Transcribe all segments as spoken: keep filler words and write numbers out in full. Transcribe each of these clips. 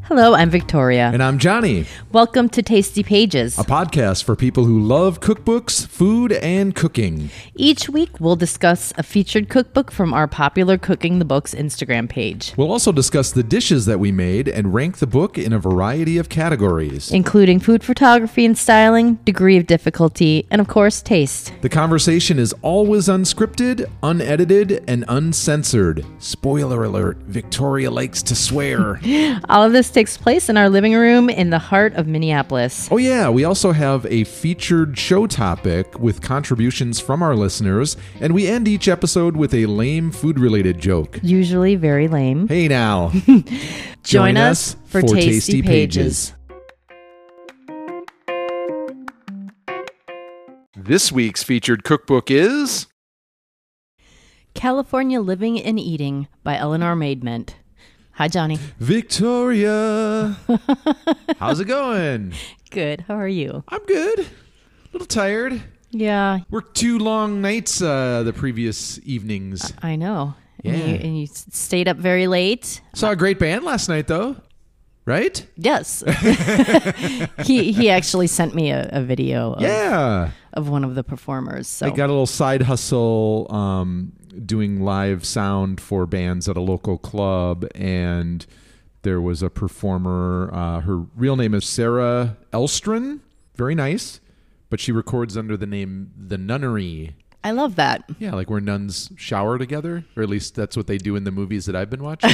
Hello, I'm Victoria. And I'm Johnny. Welcome to Tasty Pages, A podcast for people who love cookbooks, food, and cooking. Each week, we'll discuss a featured cookbook from our popular Cooking the Books Instagram page, We'll also discuss the dishes that we made and rank the book in a variety of categories. including food photography and styling, degree of difficulty, and of course, taste. The conversation is always unscripted, unedited, and uncensored. Spoiler alert, Victoria likes to swear. All of this takes place in our living room in the heart of Minneapolis. Oh yeah, we also have a featured show topic with contributions from our listeners, and we end each episode with a lame food-related joke. Usually very lame. Hey now. Join us for Tasty Pages. This week's featured cookbook is California Living and Eating by Eleanor Maidment. Hi, Johnny. Victoria. How's it going? Good. How are you? I'm good. A little tired. Yeah, Worked two long nights uh, the previous evenings. I know. Yeah. And you, and you stayed up very late. Saw a great band last night, though. Right? Yes. he he actually sent me a, a video of, Yeah. of one of the performers. So I got a little side hustle um, doing live sound for bands at a local club, and there was a performer. Uh, her real name is Sarah Elstrin. Very nice. But she records under the name The Nunnery. I love that. Yeah, like where nuns shower together, or at least that's what they do in the movies that I've been watching.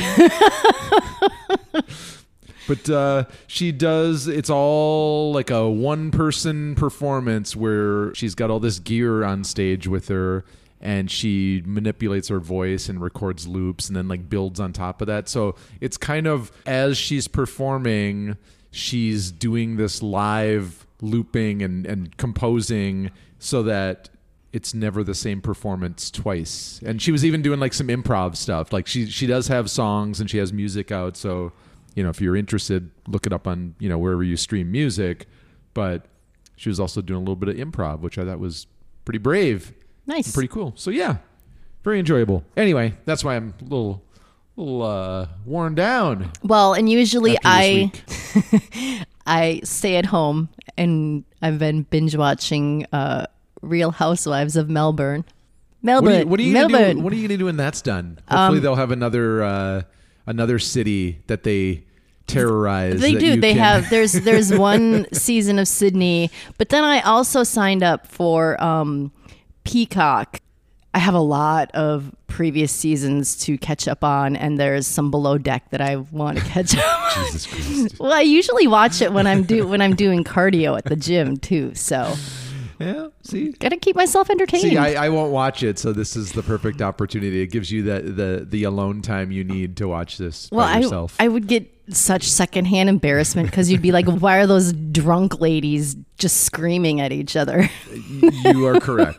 But uh, she does, it's all like a one-person performance where she's got all this gear on stage with her, and she manipulates her voice and records loops and then like builds on top of that. So it's kind of, as she's performing, she's doing this live looping and, and composing so that it's never the same performance twice. And she was even doing like some improv stuff. Like she she does have songs and she has music out, so you know, if you're interested, look it up on, you know, wherever you stream music. But she was also doing a little bit of improv, which I thought was pretty brave. Nice. And pretty cool. So yeah, very enjoyable. Anyway, that's why I'm a little, little uh, worn down. Well, and usually after this I week. I stay at home and I've been binge watching uh, Real Housewives of Melbourne. Melbourne. What are you, what are you Melbourne. gonna do? What are you gonna do when that's done? Hopefully, Um, they'll have another uh, another city that they terrorize. They that do. you They can- have. There's there's one season of Sydney, but then I also signed up for um, Peacock. I have a lot of previous seasons to catch up on, and there's some Below Deck that I want to catch up on. Jesus Christ. Well, I usually watch it when I'm do when I'm doing cardio at the gym too. So Yeah. See. gotta keep myself entertained. See, I, I won't watch it, so this is the perfect opportunity. It gives you the the, the alone time you need to watch this well, by I yourself. I would get such secondhand embarrassment because you'd be like, why are those drunk ladies just screaming at each other? You are correct.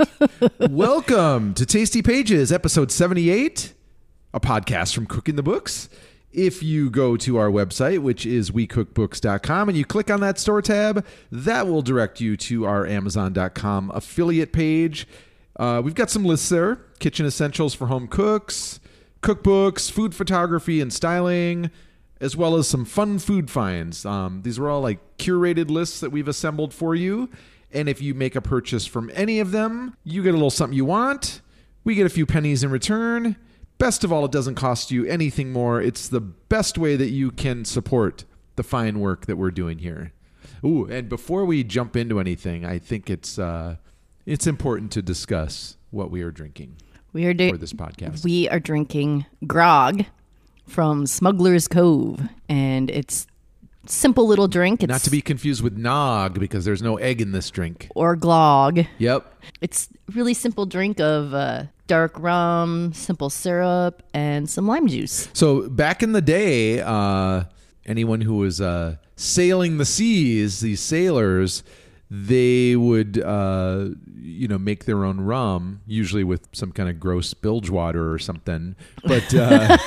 Welcome to Tasty Pages, episode seventy-eight, a podcast from Cooking the Books. If you go to our website, which is we cook books dot com, and you click on that store tab, that will direct you to our amazon dot com affiliate page. Uh, we've got some lists there: kitchen essentials for home cooks, cookbooks, food photography and styling, as well as some fun food finds. Um, these are all like curated lists that we've assembled for you. And if you make a purchase from any of them, you get a little something you want. We get a few pennies in return. Best of all, it doesn't cost you anything more. It's the best way that you can support the fine work that we're doing here. Ooh, and before we jump into anything, I think it's uh, it's important to discuss what we are drinking We are doing. for this podcast. We are drinking grog from Smuggler's Cove, and it's simple little drink. It's Not to be confused with nog, because there's no egg in this drink. or glog. Yep. It's really simple drink of uh, dark rum, simple syrup, and some lime juice. So back in the day, uh, anyone who was uh, sailing the seas, these sailors, they would, uh, you know, make their own rum, usually with some kind of gross bilge water or something. But uh,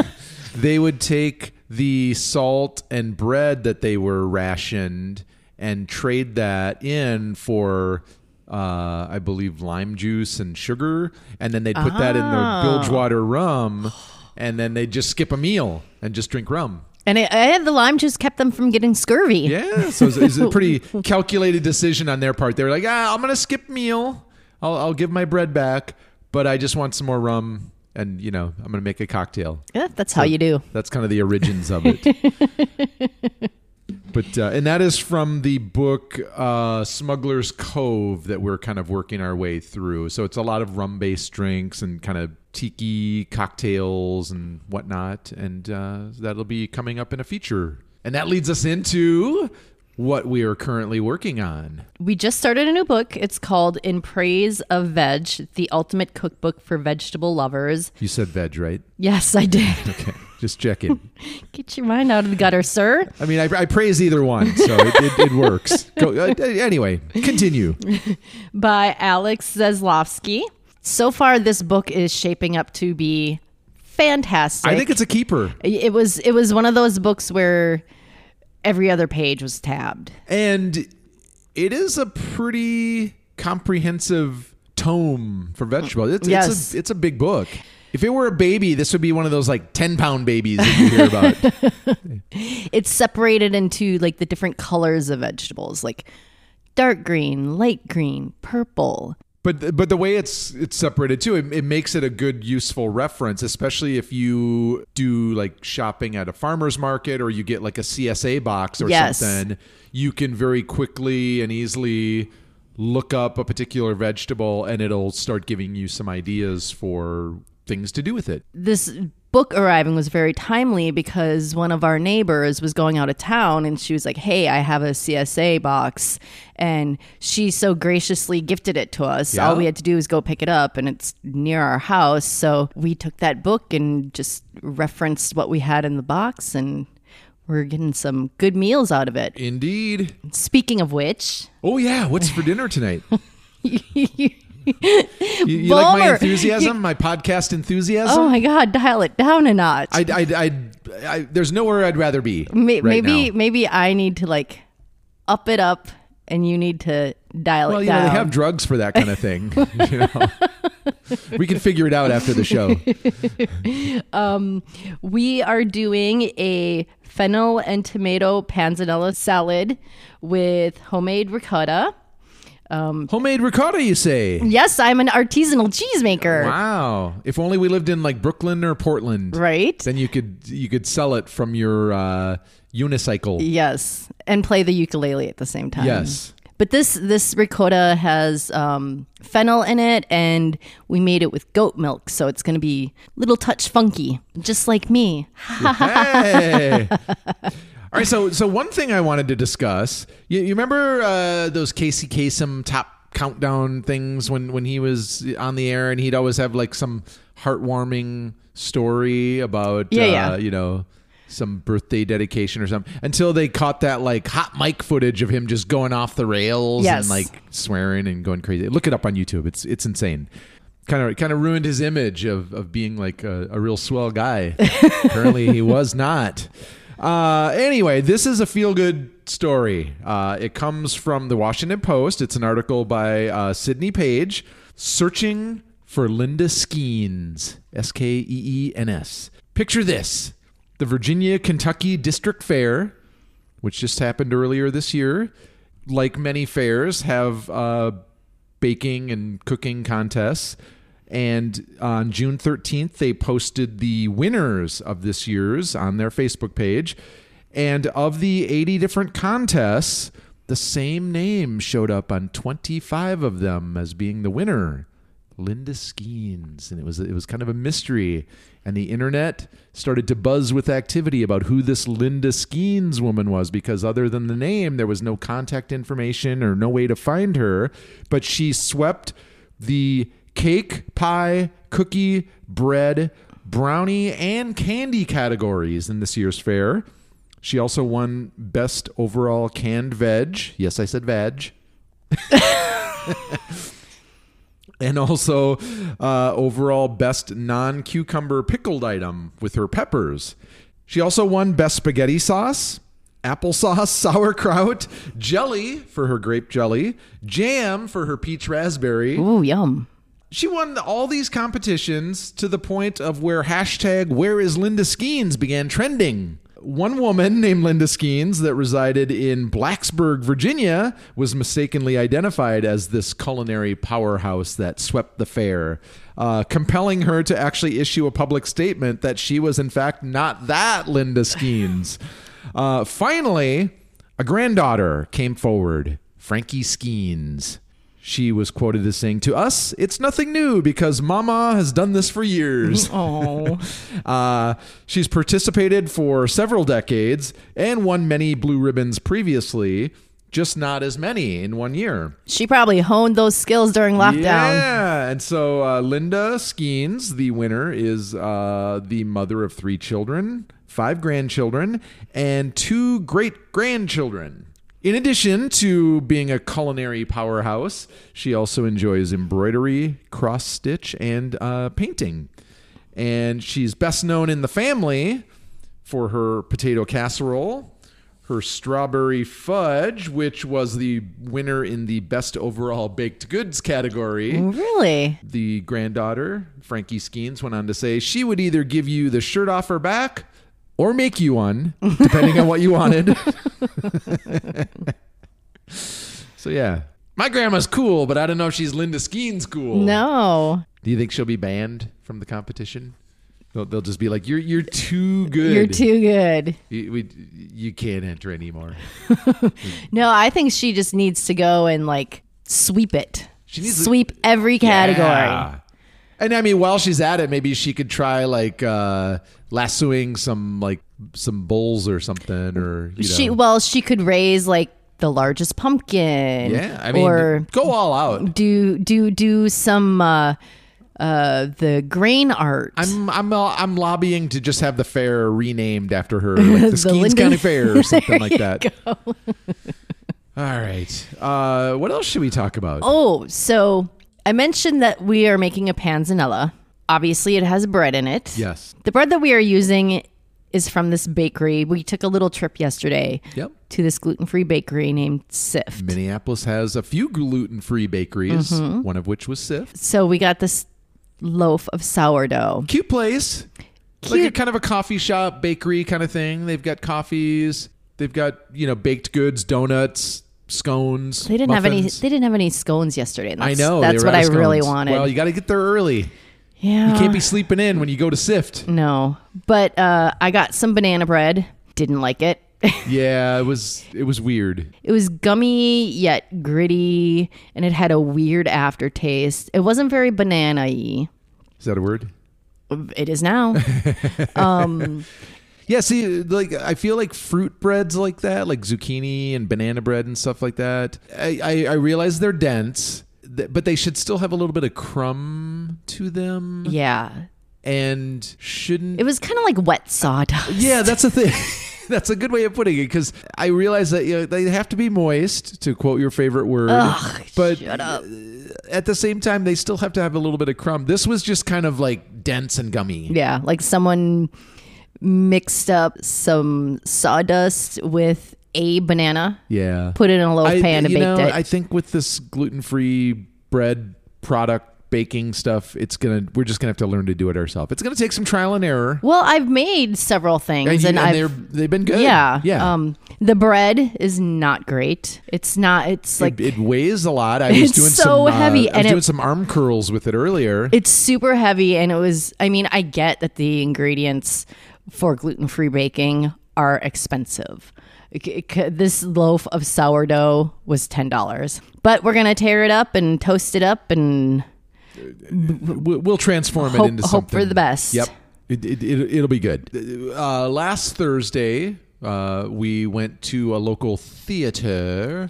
they would take the salt and bread that they were rationed and trade that in for, uh, I believe, lime juice and sugar. And then they'd put that in the bilge water rum, and then they'd just skip a meal and just drink rum. And it, and the lime juice kept them from getting scurvy. Yeah, so it's, it's a pretty calculated decision on their part. They were like, ah, I'm going to skip meal. I'll, I'll give my bread back, but I just want some more rum. And, you know, I'm going to make a cocktail. Yeah, that's so how you do. That's kind of the origins of it. But uh, and that is from the book uh, Smuggler's Cove that we're kind of working our way through. So it's a lot of rum-based drinks and kind of tiki cocktails and whatnot. And uh, that'll be coming up in a feature. And that leads us into what we are currently working on. We just started a new book. It's called In Praise of Veg, the ultimate cookbook for vegetable lovers. You said veg, right? Yes, I did. Okay, just checking. Get your mind out of the gutter, sir. I mean, I, I praise either one, so it, it, it works. Go, uh, anyway, continue. By Alex Zaslavsky. So far, this book is shaping up to be fantastic. I think it's a keeper. It was it was one of those books where every other page was tabbed. And it is a pretty comprehensive tome for vegetables. It's, yes. it's, a, it's a big book. If it were a baby, this would be one of those like ten pound babies that you hear about. It's separated into like the different colors of vegetables, like dark green, light green, purple. But but the way it's it's separated too, it, it makes it a good, useful reference, especially if you do like shopping at a farmer's market or you get like a C S A box or yes. something. You can very quickly and easily look up a particular vegetable and it'll start giving you some ideas for things to do with it. This book arriving was very timely because one of our neighbors was going out of town and she was like, hey, I have a C S A box. And she so graciously gifted it to us. Yeah. All we had to do was go pick it up and it's near our house. So we took that book and just referenced what we had in the box and we're getting some good meals out of it. Indeed. Speaking of which. Oh, yeah. What's for dinner tonight? you, You, you like my enthusiasm, my podcast enthusiasm? Oh my God, dial it down a notch. I, I, I, I, there's nowhere I'd rather be. May, right maybe, now. maybe I need to like up it up, and you need to dial well, it you down. know, they have drugs for that kind of thing. You know? We can figure it out after the show. um, we are doing a fennel and tomato panzanella salad with homemade ricotta. Um, Homemade ricotta, you say? Yes, I'm an artisanal cheesemaker. Wow! If only we lived in like Brooklyn or Portland, right? Then you could you could sell it from your uh, unicycle. Yes, and play the ukulele at the same time. Yes. But this this ricotta has um, fennel in it, and we made it with goat milk, so it's going to be a little touch funky, just like me. Hey. All right, so so one thing I wanted to discuss, you, you remember uh, those Casey Kasem top countdown things when, when he was on the air and he'd always have like some heartwarming story about, yeah, uh, yeah. you know, some birthday dedication or something, until they caught that like hot mic footage of him just going off the rails yes. and like swearing and going crazy. Look it up on YouTube. It's it's insane. Kind of kind of ruined his image of, of being like a, a real swell guy. Apparently he was not. Uh, anyway, this is a feel-good story. Uh, it comes from the Washington Post. It's an article by uh, Sidney Page, Searching for Linda Skeens, S K E E N S. Picture this. The Virginia-Kentucky District Fair, which just happened earlier this year, like many fairs, have uh, baking and cooking contests. And on June thirteenth, they posted the winners of this year's on their Facebook page. And of the eighty different contests, the same name showed up on twenty-five of them as being the winner, Linda Skeens. And it was it was kind of a mystery. And the internet started to buzz with activity about who this Linda Skeens woman was, because other than the name, there was no contact information or no way to find her. But she swept the cake, pie, cookie, bread, brownie, and candy categories in this year's fair. She also won Best Overall Canned Veg. Yes, I said veg. And also uh, overall Best Non-Cucumber Pickled Item with her peppers. She also won Best Spaghetti Sauce, applesauce, sauerkraut, jelly for her grape jelly, jam for her peach raspberry. Ooh, yum. She won all these competitions to the point of where hashtag Where is Linda Skeens began trending. one woman named Linda Skeens that resided in Blacksburg, Virginia, was mistakenly identified as this culinary powerhouse that swept the fair, uh, compelling her to actually issue a public statement that she was, in fact, not that Linda Skeens. Uh, finally, a granddaughter came forward, Frankie Skeens. She was quoted as saying, "To us, it's nothing new because Mama has done this for years." Oh. uh, she's participated for several decades and won many blue ribbons previously, just not as many in one year. She probably honed those skills during lockdown. Yeah. And so uh, Linda Skeens, the winner, is uh, the mother of three children, five grandchildren, and two great-grandchildren. In addition to being a culinary powerhouse, she also enjoys embroidery, cross-stitch, and uh, painting. And she's best known in the family for her potato casserole, her strawberry fudge, which was the winner in the best overall baked goods category. Really? The granddaughter, Frankie Skeens, went on to say she would either give you the shirt off her back or make you one, depending on what you wanted. So, yeah. My grandma's cool, but I don't know if she's Linda Skeens cool. No. Do you think she'll be banned from the competition? They'll, they'll just be like, you're you're too good. You're too good. You, we, you can't enter anymore. No, I think she just needs to go and, like, sweep it. She needs to- Sweep every category. Yeah. And I mean, while she's at it, maybe she could try like uh, lassoing some like some bulls or something, or you know. She well, she could raise like the largest pumpkin. Yeah, I mean, or go all out. do do do some uh, uh, the grain art. I'm I'm uh, I'm lobbying to just have the fair renamed after her, like the, The Skeens Linda- County Fair or something like that. Go. All right. Uh, what else should we talk about? Oh, so I mentioned that we are making a panzanella. Obviously, it has bread in it. Yes. The bread that we are using is from this bakery. We took a little trip yesterday Yep. to this gluten-free bakery named Sift. Minneapolis has a few gluten-free bakeries, Mm-hmm. one of which was Sift. So we got this loaf of sourdough. Cute place. Like a Cute. kind of a coffee shop, bakery kind of thing. They've got coffees. They've got, you know, baked goods, donuts, scones. They didn't have any. muffins. They didn't have any scones yesterday. And I that's, know. they That's were what out I of really scones. wanted. Well, you got to get there early. yeah. You can't be sleeping in when you go to Sift. No, but uh, I got some banana bread. Didn't like it. Yeah, it was it was weird. It was gummy yet gritty, and it had a weird aftertaste. It wasn't very banana-y. Is that a word? It is now. um, Yeah, see, like I feel like fruit breads like that, like zucchini and banana bread and stuff like that. I, I, I realize they're dense, th- but they should still have a little bit of crumb to them, yeah. and shouldn't. It was kind of like wet sawdust. Yeah, that's a thing. That's a good way of putting it, because I realize that, you know, they have to be moist, to quote your favorite word. Ugh, but shut up. at the same time, they still have to have a little bit of crumb. This was just kind of like dense and gummy. Yeah, like someone mixed up some sawdust with a banana, Yeah. put it in a little I, pan and you baked know, it. I think with this gluten-free bread product baking stuff, it's gonna we're just gonna have to learn to do it ourselves. It's gonna take some trial and error. well, I've made several things, And, you- and, and I've they're they've been good. yeah, yeah. Um, the bread is not great. It's not. It's like it, it weighs a lot. I was It's doing so some uh, heavy, I was and doing it- some arm curls with it earlier. it's super heavy, and it was. I mean, I get that the ingredients for gluten-free baking are expensive. It- it- This loaf of sourdough was ten dollars, but we're gonna tear it up and toast it up and We- we'll transform hope, it into hope something. for the best. Yep. It, it, it, it'll be good. Uh, last Thursday, uh, we went to a local theater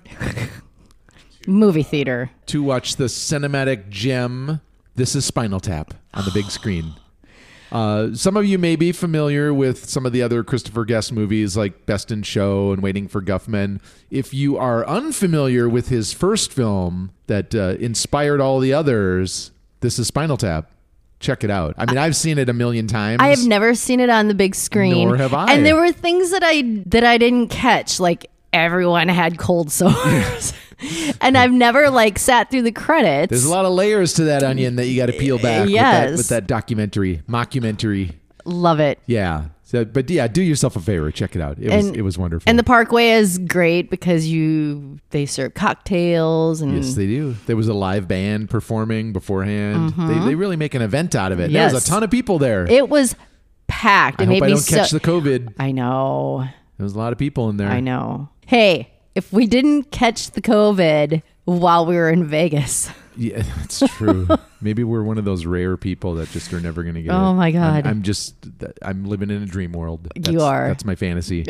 Movie theater. to watch the cinematic gem, This is Spinal Tap, on the big screen. Uh, some of you may be familiar with some of the other Christopher Guest movies like Best in Show and Waiting for Guffman. If you are unfamiliar with his first film that uh, inspired all the others, This is Spinal Tap. Check it out. I mean, I've seen it a million times. I have never seen it on the big screen. Nor have I. And there were things that I that I didn't catch, like everyone had cold sores. And I've never like sat through the credits. There's a lot of layers to that onion that you got to peel back Yes. with, that, with that documentary, mockumentary. Love it. Yeah. So, but yeah, do yourself a favor. Check it out. It was And- it was wonderful. And the Parkway is great because you they serve cocktails and yes, they do. There was a live band performing beforehand. They they really make an event out of it. There was Yes. a ton of people there. it was packed. It I made hope I me don't so catch the COVID. I know. There was a lot of people in there. I know. Hey, if we didn't catch the COVID while we were in Vegas. Yeah, that's true. Maybe we're one of those rare people that just are never going to get it. Oh, my God. I'm, I'm just, I'm living in a dream world. That's, You are. That's my fantasy.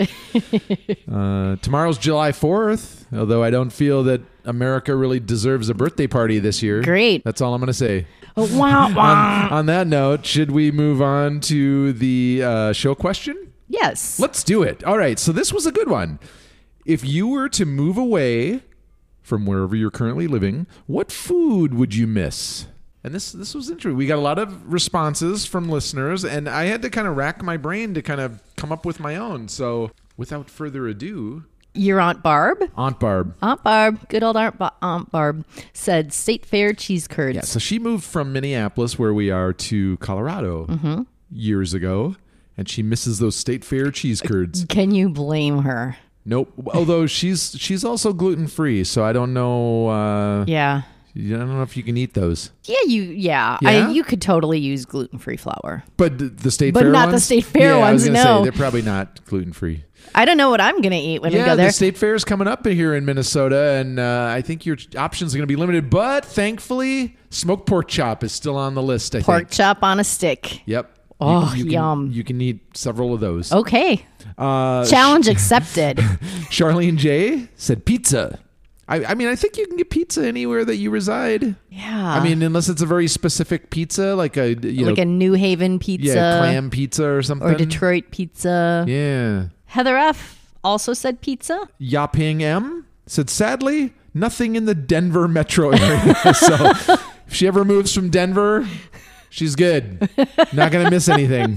uh, tomorrow's July fourth, although I don't feel that America really deserves a birthday party this year. Great. That's all I'm going to say. Wah, wah. On, on that note, should we move on to the uh, show question? Yes. Let's do it. All right. So this was a good one. If you were to move away from wherever you're currently living, what food would you miss? And this this was interesting. We got a lot of responses from listeners, and I had to kind of rack my brain to kind of come up with my own. So without further ado, Your Aunt Barb? Aunt Barb. Aunt Barb, good old Aunt, ba- Aunt Barb, said State Fair cheese curds. Yeah, so she moved from Minneapolis, where we are, to Colorado years ago, and she misses those State Fair cheese curds. Can you blame her? Nope. Although she's she's also gluten free, so I don't know. Uh, Yeah. I don't know if you can eat those. Yeah, you. Yeah, Yeah? I, you could totally use gluten-free flour. But the- the State But Fair not the ones? State Fair yeah, I was ones, gonna no. say, they're probably not gluten free. I don't know what I'm gonna eat when we Yeah, go there. the State Fair is coming up here in Minnesota, and uh, I think your options are going to be limited. But thankfully, smoked pork chop is still on the list. I Pork think. chop on a stick. Yep. Oh, you, you yum. Can, you can eat several of those. Okay. Uh, Challenge accepted. Charlene J said pizza. I, I mean, I think you can get pizza anywhere that you reside. Yeah. I mean, unless it's a very specific pizza, like a you like know, a New Haven pizza. yeah, clam pizza or something, or Detroit pizza. Yeah. Heather F. also said pizza. Yaping M said, sadly, nothing in the Denver metro area. So if she ever moves from Denver, she's good. Not going to miss anything.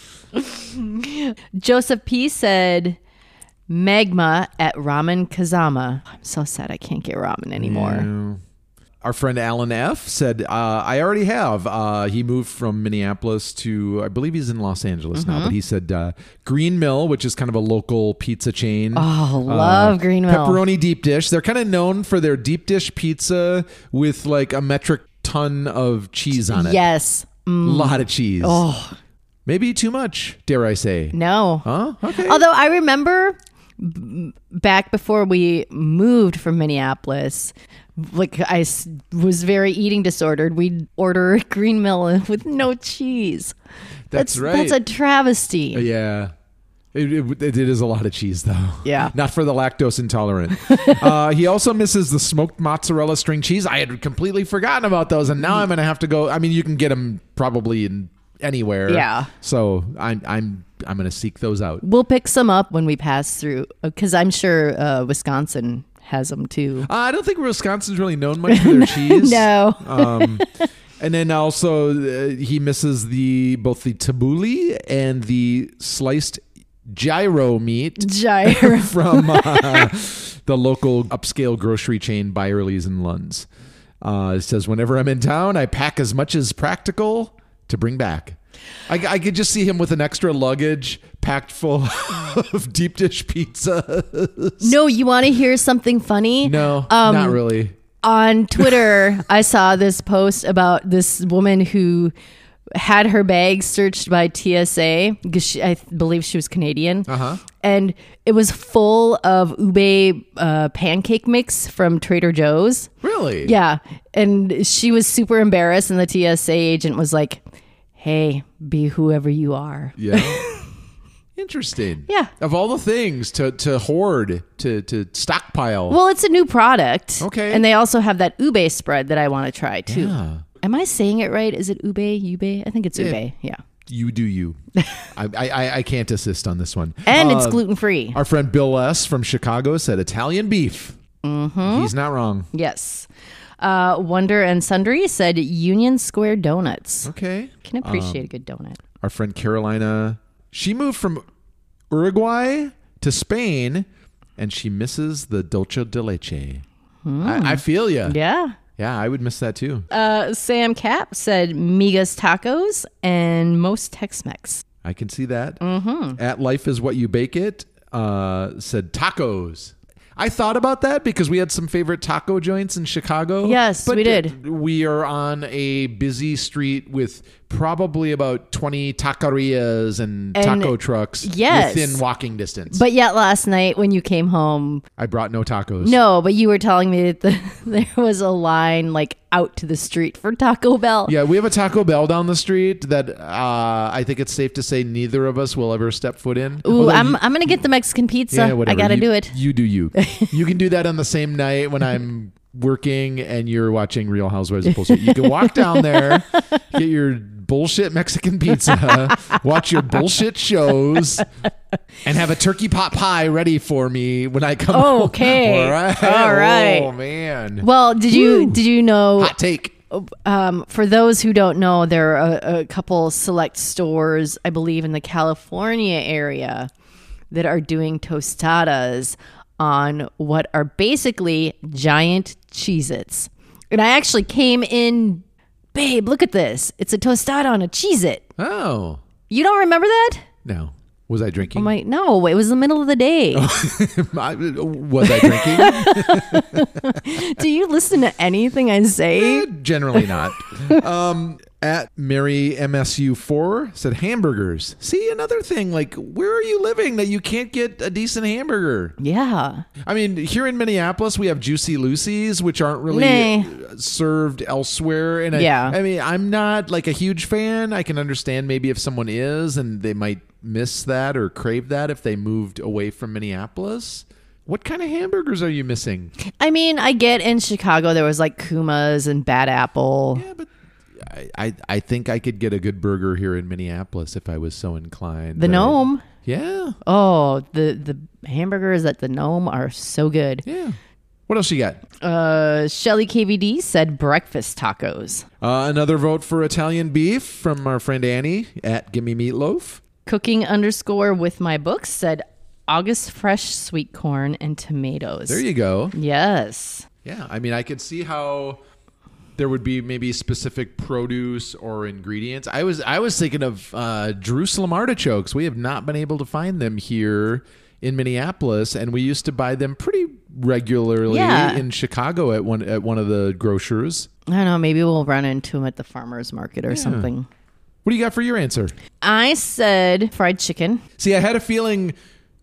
Joseph P. said magma at Ramen Kazama. I'm so sad I can't get ramen anymore. Yeah. Our friend Alan F. said, uh, I already have. Uh, he moved from Minneapolis to, I believe he's in Los Angeles now, but he said uh, Green Mill, which is kind of a local pizza chain. Oh, love Uh, Green Mill. Pepperoni deep dish. They're kind of known for their deep dish pizza with like a metric ton of cheese on it. Yes. A lot of cheese. Oh, Maybe too much, dare I say. no. Huh? Okay. Although I remember b- back before we moved from Minneapolis, like I s- was very eating disordered. We'd order Green Mill with no cheese. That's right. That's a travesty. Yeah. It, it, it is a lot of cheese, though. Yeah. Not for the lactose intolerant. uh, he also misses the smoked mozzarella string cheese. I had completely forgotten about those, and now I'm going to have to go. I mean, you can get them probably in anywhere. Yeah. So I'm I'm I'm going to seek those out. We'll pick some up when we pass through because I'm sure uh, Wisconsin has them too. Uh, I don't think Wisconsin's really known much for their cheese. No. Um, and then also uh, he misses the both the tabbouleh and the sliced gyro meat Gyro. from uh, the local upscale grocery chain Byerly's and Lund's. Uh, it says, whenever I'm in town, I pack as much as practical to bring back. I, I could just see him with an extra luggage packed full of deep dish pizza. No, you want to hear something funny? No, Um, not really. On Twitter, I saw this post about this woman who had her bag searched by T S A because she, I believe she was Canadian. Uh-huh. And it was full of ube uh, pancake mix from Trader Joe's. Really? Yeah. And she was super embarrassed. And the T S A agent was like, hey, be whoever you are. Yeah. Interesting. Yeah. Of all the things to, to hoard, to, to stockpile. Well, it's a new product. Okay. And they also have that ube spread that I want to try too. Yeah. Am I saying it right? Is it ube? Ube? I think it's Yeah. ube. Yeah. You do you. I, I I can't assist on this one. And it's Uh, gluten free. Our friend Bill S. from Chicago said Italian beef. Mm-hmm. He's not wrong. Yes. Uh, Wonder and Sundry said Union Square Donuts. Okay. Can appreciate a good donut. Our friend Carolina, she moved from Uruguay to Spain, and she misses the dulce de leche. I, I feel you. Yeah. Yeah, I would miss that too. Uh, Sam Cap said Migas Tacos and most Tex-Mex. I can see that. Mm-hmm. At Life is What You Bake It uh, said tacos. I thought about that because we had some favorite taco joints in Chicago. Yes, but we did. We are on a busy street with probably about twenty taquerias and, And taco trucks yes. within walking distance. But yet last night when you came home, I brought no tacos. no, but you were telling me that the, there was a line like out to the street for Taco Bell. Yeah, we have a Taco Bell down the street that uh, I think it's safe to say neither of us will ever step foot in. Ooh, Although I'm you- I'm gonna get the Mexican pizza. yeah, I whatever. gotta You- do it. You do you. You can do that on the same night when I'm working and you're watching Real Housewives of Bullshit. You can walk down there, get your bullshit Mexican pizza, watch your bullshit shows, and have a turkey pot pie ready for me when I come home. Okay. All right. All right. Oh man. Well, did you Woo. did you know? Hot take. Um, for those who don't know, there are a, a couple select stores, I believe, in the California area that are doing tostadas on what are basically giant Cheez-Its. And I actually came in, babe, look at this. It's a tostada on a Cheez-It. Oh. You don't remember that? No. Was I drinking? I'm like, no, it was the middle of the day. I- was I drinking? Do you listen to anything I say? Eh, generally not. Um, at Mary M S U four said hamburgers. See, another thing, like, where are you living that you can't get a decent hamburger? Yeah. I mean, here in Minneapolis, we have Juicy Lucy's, which aren't really Nah. served elsewhere. And I, Yeah. I mean, I'm not like a huge fan. I can understand maybe if someone is and they might miss that or crave that if they moved away from Minneapolis. What kind of hamburgers are you missing? I mean, I get in Chicago there was like Kuma's and Bad Apple. Yeah, but I, I, I think I could get a good burger here in Minneapolis if I was so inclined. The But I- Gnome. yeah, Oh, the the hamburgers at the Gnome are so good. yeah. What else you got? Uh, Shelly K V D said breakfast tacos. Uh, another vote for Italian beef from our friend Annie at Gimme Meatloaf. Cooking underscore with my books said August fresh sweet corn and tomatoes. There you go. Yes. Yeah, I mean, I could see how there would be maybe specific produce or ingredients. I was I was thinking of uh, Jerusalem artichokes. We have not been able to find them here in Minneapolis, and we used to buy them pretty regularly Yeah. in Chicago at one at one of the grocers. I don't know. Maybe we'll run into them at the farmer's market or something. What do you got for your answer? I said fried chicken. See, I had a feeling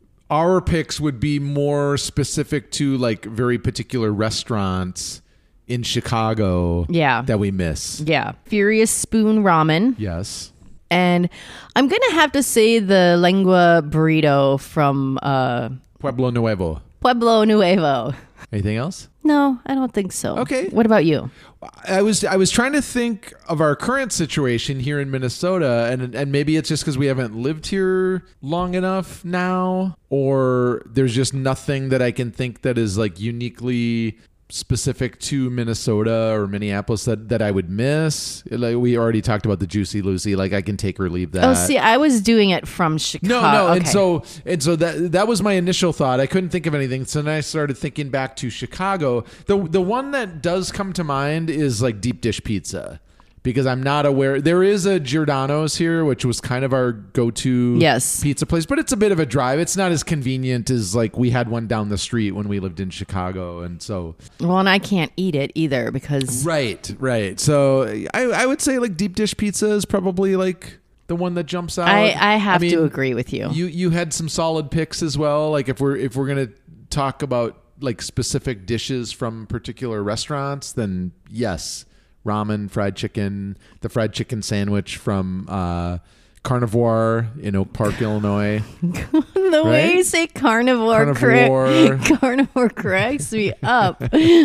our picks would be more specific to like very particular restaurants in Chicago Yeah. that we miss. Yeah. Furious Spoon ramen. Yes. And I'm going to have to say the lengua burrito from uh, Pueblo Nuevo. Pueblo Nuevo. Anything else? No, I don't think so. Okay. What about you? I was I was trying to think of our current situation here in Minnesota, and and maybe it's just because we haven't lived here long enough now, or there's just nothing that I can think that is like uniquely specific to Minnesota or Minneapolis that, that I would miss. Like we already talked about the Juicy Lucy, like I can take or leave that. Oh, see, I was doing it from Chicago. No, no, and Okay. so and so that that was my initial thought. I couldn't think of anything, so then I started thinking back to Chicago. The the one that does come to mind is like deep dish pizza, because I'm not aware. There is a Giordano's here, which was kind of our go-to Yes. pizza place, but it's a bit of a drive. It's not as convenient as like we had one down the street when we lived in Chicago, and so Well, and I can't eat it either because right, right. So I I would say like deep dish pizza is probably like the one that jumps out. I, I have mean, to agree with you. You you had some solid picks as well. Like if we're if we're gonna talk about like specific dishes from particular restaurants, then yes, ramen, fried chicken, the fried chicken sandwich from uh, Carnivore in Oak Park, Illinois. The way right? you say carnivore, Carnivore. Cra- carnivore cracks me up.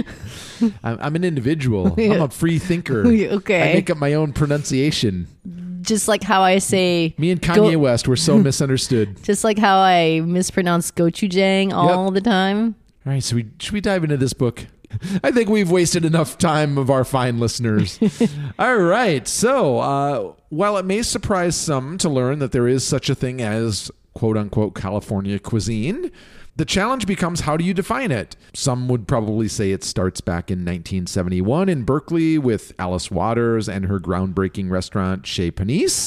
I'm, I'm an individual. I'm a free thinker. Okay. I make up my own pronunciation. Just like how I say, Me and Kanye Go- West were so misunderstood. just like how I mispronounce gochujang all the time. All right, so we, should we dive into this book? I think we've wasted enough time of our fine listeners. All right, so uh, while it may surprise some to learn that there is such a thing as quote-unquote California cuisine, the challenge becomes how do you define it? Some would probably say it starts back in nineteen seventy-one in Berkeley with Alice Waters and her groundbreaking restaurant Chez Panisse.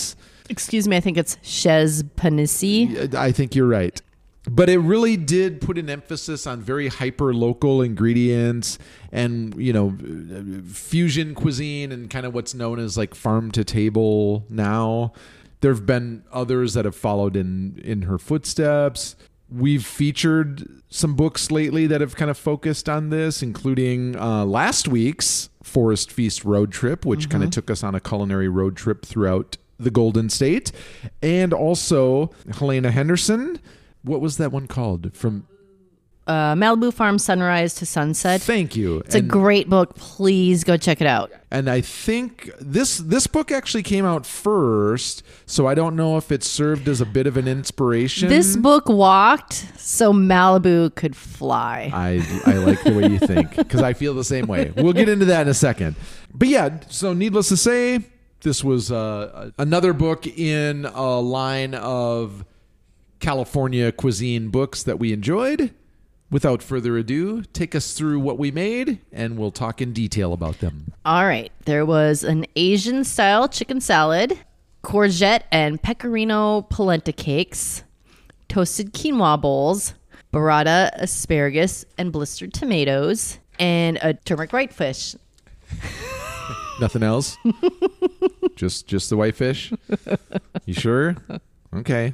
Excuse me, I think it's Chez Panisse. I think you're right. But it really did put an emphasis on very hyper local ingredients and, you know, fusion cuisine and kind of what's known as like farm to table now. There have been others that have followed in, in her footsteps. We've featured some books lately that have kind of focused on this, including uh, last week's Forest Feast Road Trip, which mm-hmm. kind of took us on a culinary road trip throughout the Golden State. And also Helena Henderson. What was that one called? From uh, Malibu Farm Sunrise to Sunset. Thank you. It's and, a great book. Please go check it out. And I think this this book actually came out first, so I don't know if it served as a bit of an inspiration. This book walked so Malibu could fly. I, I like the way you think, because I feel the same way. We'll get into that in a second. But yeah, so needless to say, this was uh, another book in a line of California cuisine books that we enjoyed. Without further ado, take us through what we made, and we'll talk in detail about them. All right. There was an Asian-style chicken salad, courgette and pecorino polenta cakes, toasted quinoa bowls, burrata asparagus and blistered tomatoes, and a turmeric whitefish. Nothing else? just just the whitefish? You sure? Okay.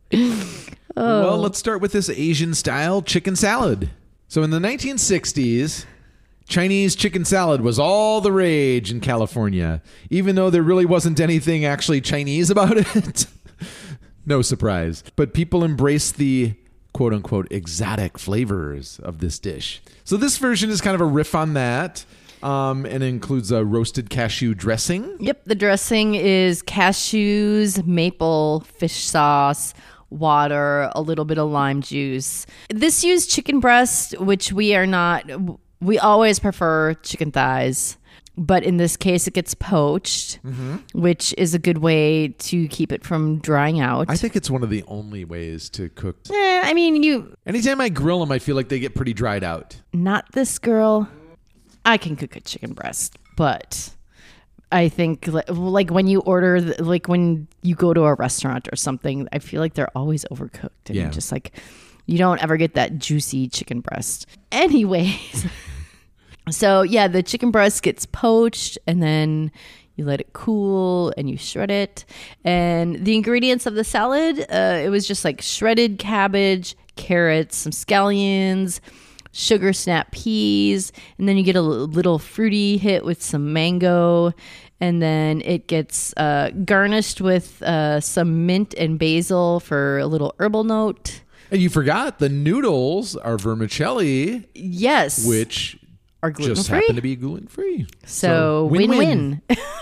Oh. Well, let's start with this Asian-style chicken salad. So in the nineteen sixties, Chinese chicken salad was all the rage in California, even though there really wasn't anything actually Chinese about it. No surprise. But people embraced the quote-unquote exotic flavors of this dish. So this version is kind of a riff on that. Um, and it includes a roasted cashew dressing. Yep, the dressing is cashews, maple, fish sauce, water, a little bit of lime juice. This used chicken breast, which we are not, we always prefer chicken thighs. But in this case, it gets poached, mm-hmm. which is a good way to keep it from drying out. I think it's one of the only ways to cook. Eh, I mean, you... Anytime I grill them, I feel like they get pretty dried out. Not this girl. I can cook a chicken breast, but I think like when you order, like when you go to a restaurant or something, I feel like they're always overcooked. And yeah. just like, you don't ever get that juicy chicken breast. Anyways. So yeah, the chicken breast gets poached and then you let it cool and you shred it. And the ingredients of the salad, uh, it was just like shredded cabbage, carrots, some scallions, sugar snap peas, and then you get a little fruity hit with some mango, and then it gets uh, garnished with uh, some mint and basil for a little herbal note. And you forgot the noodles are vermicelli. Yes. Which are gluten-free. Just happen to be gluten-free. So, so win-win.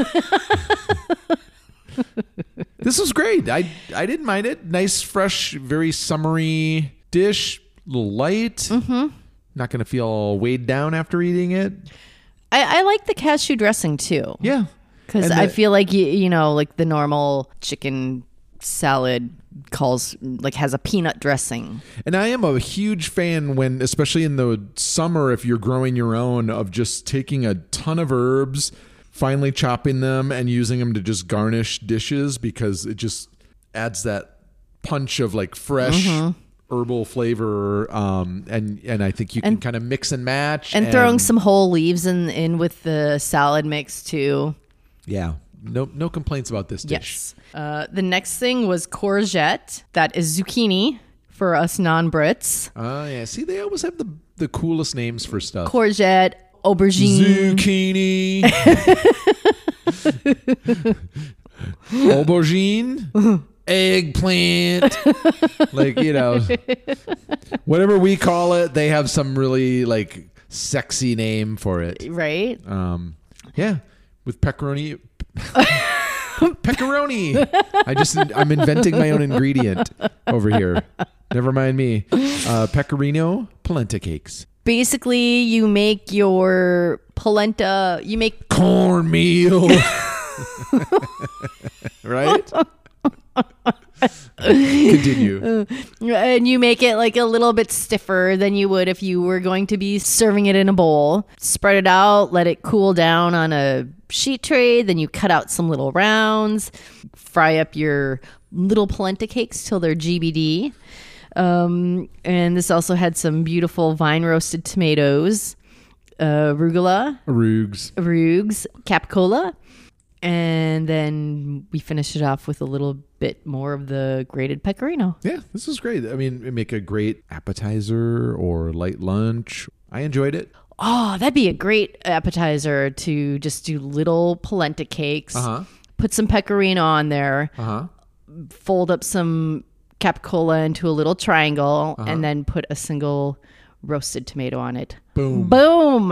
This was great. I I didn't mind it. Nice, fresh, very summery dish. A little light. Mm-hmm. Not going to feel weighed down after eating it. I, I like the cashew dressing too. Yeah. Because I feel like, you, you know, like the normal chicken salad calls, like has a peanut dressing. And I am a huge fan when, especially in the summer, if you're growing your own, of just taking a ton of herbs, finely chopping them and using them to just garnish dishes, because it just adds that punch of like fresh mm-hmm. herbal flavor, um, and and I think you can kind of mix and match, and, and throwing some whole leaves in in with the salad mix too. Yeah, no no complaints about this dish. Yes. Uh, the next thing was courgette. That is zucchini for us non-Brits. Oh uh, yeah, see, they always have the the coolest names for stuff. Courgette, aubergine, zucchini, aubergine. Eggplant, like, you know, whatever we call it, they have some really like sexy name for it, right? Um, yeah, with pepperoni, pepperoni. I just I'm inventing my own ingredient over here. Never mind me. Uh, pecorino polenta cakes. Basically, you make your polenta. You make cornmeal, right? Continue. And you make it like a little bit stiffer than you would if you were going to be serving it in a bowl. Spread it out, let it cool down on a sheet tray. Then you cut out some little rounds, fry up your little polenta cakes till they're G B D. Um, and this also had some beautiful vine roasted tomatoes, uh, arugula, Arugs. arugs, capicola. And then we finish it off with a little bit more of the grated pecorino. Yeah, this is great. I mean, it make a great appetizer or light lunch. I enjoyed it. Oh, that'd be a great appetizer to just do little polenta cakes. Uh-huh. Put some pecorino on there. Uh-huh. Fold up some capicola into a little triangle, Uh-huh. and then put a single roasted tomato on it. Boom. Boom.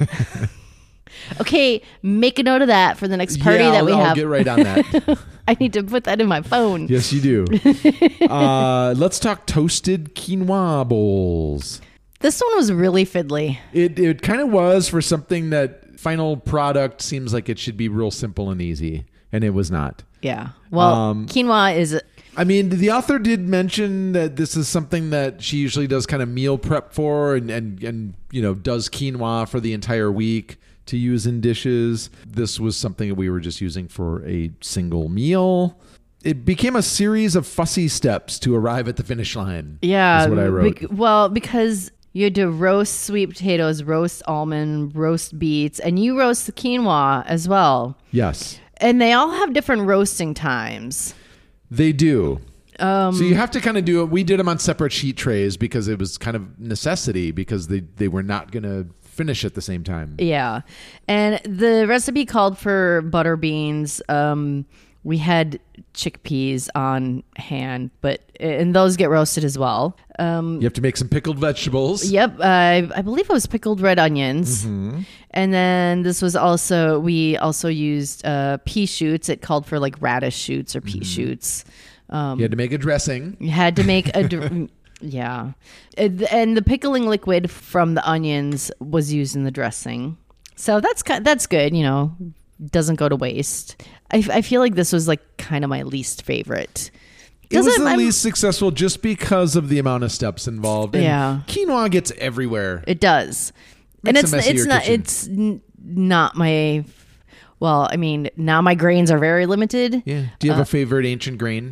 Okay, make a note of that for the next party yeah, that I'll, we I'll have. get right on that. I need to put that in my phone. Yes, you do. uh, let's talk toasted quinoa bowls. This one was really fiddly. It it kind of was for something that final product seems like it should be real simple and easy, and it was not. Yeah. Well, Um, quinoa is... I mean, the author did mention that this is something that she usually does kind of meal prep for, and and and you know does quinoa for the entire week to use in dishes. This was something that we were just using for a single meal. It became a series of fussy steps to arrive at the finish line. Yeah. is what I wrote. bec- well, because you had to roast sweet potatoes, roast almond, roast beets, and you roast the quinoa as well. Yes, And they all have different roasting times. they do. Um, So you have to kind of do it. We did them on separate sheet trays because it was kind of necessity because they, they were not going to finish at the same time. Yeah. And the recipe called for butter beans. Um, we had chickpeas on hand, but and those get roasted as well. Um, You have to make some pickled vegetables. Yep, uh, I believe it was pickled red onions, Mm-hmm. and then this was also we also used uh, pea shoots. It called for like radish shoots or pea Mm-hmm. shoots. You had to make a dressing. You had to make a dr- yeah, and and the pickling liquid from the onions was used in the dressing, so that's ki- that's good. You know, doesn't go to waste. I, I feel like this was like kind of my least favorite. It was Doesn't- the I'm- least successful just because of the amount of steps involved. And Yeah. quinoa gets everywhere. It does, and Makes it's a mess of it's your not kitchen. it's n- not my. Well, I mean, now my grains are very limited. Yeah. Do you have Uh, a favorite ancient grain?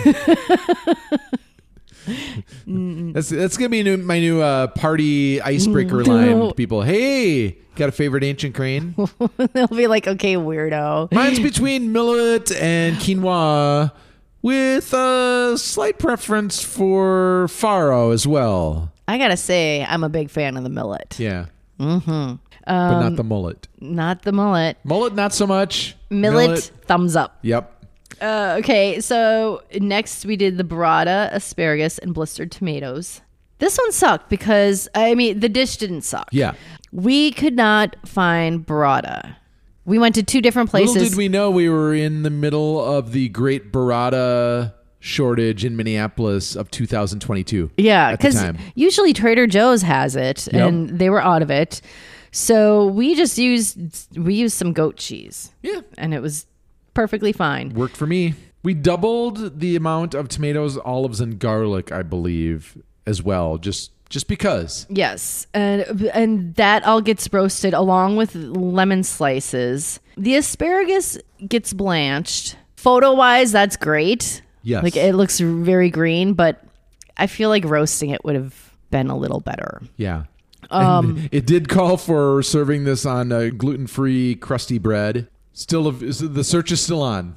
that's that's gonna be new, my new uh, party icebreaker line. to People, hey, got a favorite ancient grain? They'll be like, "Okay, weirdo." Mine's between millet and quinoa, with a slight preference for farro as well. I gotta say, I'm a big fan of the millet. Yeah. Mm-hmm. but not the mullet. Not the mullet. Mullet, not so much. Millet, thumbs up. Yep. Uh, okay, so next we did the burrata, asparagus, and blistered tomatoes. This one sucked because, I mean, the dish didn't suck. Yeah. We could not find burrata. We went to two different places. Little did we know we were in the middle of the great burrata shortage in Minneapolis of two thousand twenty-two. Yeah, at the because time. usually Trader Joe's has it, Yep. and they were out of it. So we just used we used some goat cheese, Yeah, and it was perfectly fine. worked for me. We doubled the amount of tomatoes, olives, and garlic, I believe, as well, just just because. Yes, and and that all gets roasted along with lemon slices. The asparagus gets blanched. Photo wise, that's great. Yes. Like it looks very green, but I feel like roasting it would have been a little better. Yeah. Um, And it did call for serving this on uh, gluten-free crusty bread. Still, a, is- the search is still on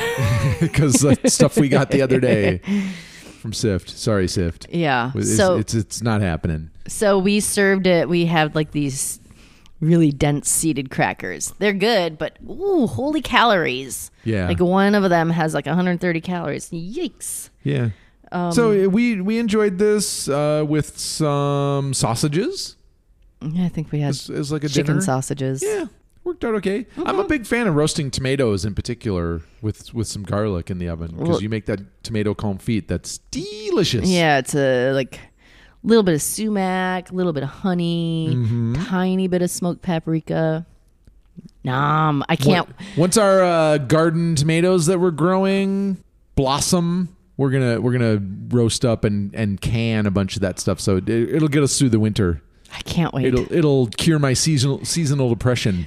because uh, stuff we got the other day from Sift. Sorry, Sift. Yeah. It's, So it's it's not happening. so we served it. We had like these really dense seeded crackers. They're good, but ooh, holy calories. Yeah. Like one of them has like one hundred thirty calories. Yikes. Yeah. Um, so uh, we we enjoyed this uh, with some sausages. Yeah, I think we had As, as like a chicken dinner. sausages. Yeah, worked out okay. I'm Mm-hmm. a big fan of roasting tomatoes in particular with with some garlic in the oven because Well- you make that tomato confit that's delicious. Yeah, it's a like little bit of sumac, a little bit of honey, Mm-hmm. tiny bit of smoked paprika. Nom, I can't. Once our uh, garden tomatoes that we're growing blossom, we're gonna we're gonna roast up and, and can a bunch of that stuff. So it, it'll get us through the winter. I can't wait. It'll it'll cure my seasonal seasonal depression.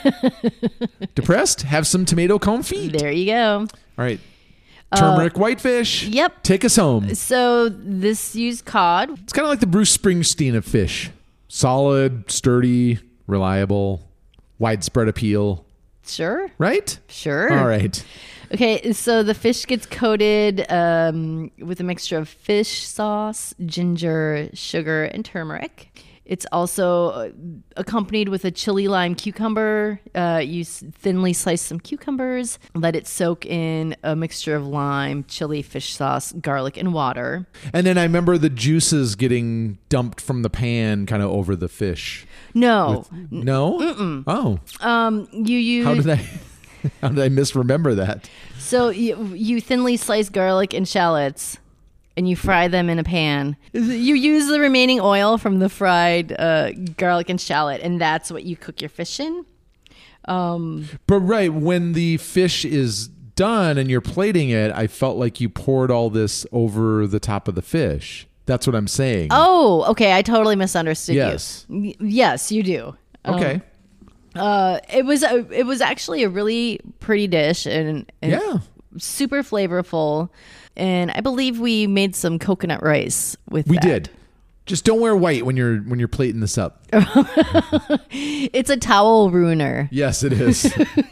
Depressed? Have some tomato confit. There you go. All right. Turmeric whitefish. Yep. Take us home. So this used cod. It's kind of like the Bruce Springsteen of fish. Solid, sturdy, reliable, widespread appeal. Sure. Right? Sure. All right. Okay, so the fish gets coated um, with a mixture of fish sauce, ginger, sugar, and turmeric. It's also accompanied with a chili lime cucumber. Uh, you thinly slice some cucumbers, let it soak in a mixture of lime, chili, fish sauce, garlic, and water. And then I remember the juices getting dumped from the pan kind of over the fish. No. With, no? Mm-mm. Oh. Um, you use... How did I... How did I misremember that? So you, you thinly slice garlic and shallots, and you fry them in a pan. You use the remaining oil from the fried uh, garlic and shallot, and that's what you cook your fish in. Um, but right, when the fish is done and you're plating it, I felt like you poured all this over the top of the fish. That's what I'm saying. Oh, okay. I totally misunderstood yes. you. Y- yes, you do. Okay. Um, Uh, it was a, it was actually a really pretty dish and, and yeah, super flavorful. And I believe we made some coconut rice with we that. did. Just don't wear white when you're when you're plating this up. It's a towel ruiner. Yes, it is.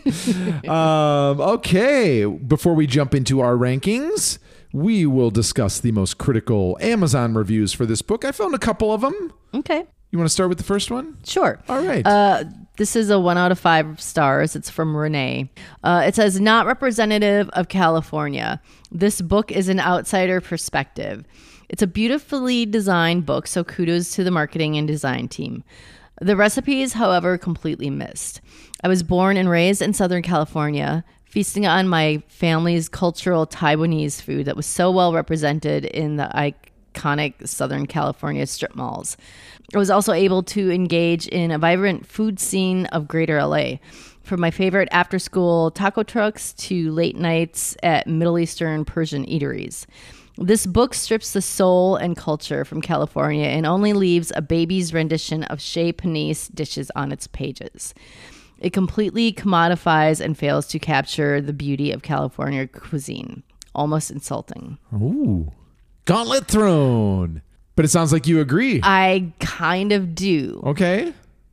um, okay, before we jump into our rankings, we will discuss the most critical Amazon reviews for this book. I found a couple of them. Okay. You want to start with the first one? Sure. All right. Uh, this is a one out of five stars. It's from Renee. Uh, it says, not representative of California. This book is an outsider perspective. It's a beautifully designed book, so kudos to the marketing and design team. The recipes, however, completely missed. I was born and raised in Southern California, feasting on my family's cultural Taiwanese food that was so well represented in the iconic Southern California strip malls. I was also able to engage in a vibrant food scene of Greater L A, from my favorite after-school taco trucks to late nights at Middle Eastern Persian eateries. This book strips the soul and culture from California and only leaves a baby's rendition of chez panisse dishes on its pages. It completely commodifies and fails to capture the beauty of California cuisine. Almost insulting. Ooh. Gauntlet thrown. But it sounds like you agree. I kind of do. Okay.